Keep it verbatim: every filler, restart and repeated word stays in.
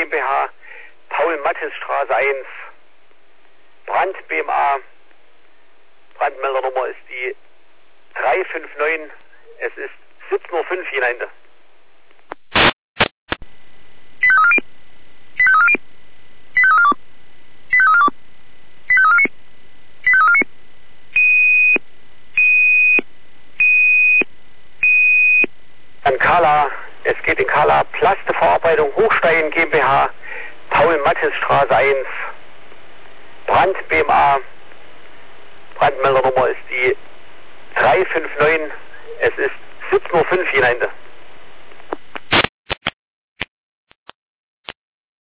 GmbH, Paul-Mattes-Straße eins, Brand B M A, Brandmeldernummer ist die drei fünf neun, es ist siebzehn Uhr fünf hinein. An Kala, es geht in Kala, Plasteverarbeitung Hochstein GmbH, Paul-Mattes-Straße eins, Brand B M A, Brandmeldernummer ist die drei fünf neun, es ist siebzehn Uhr fünf hinein.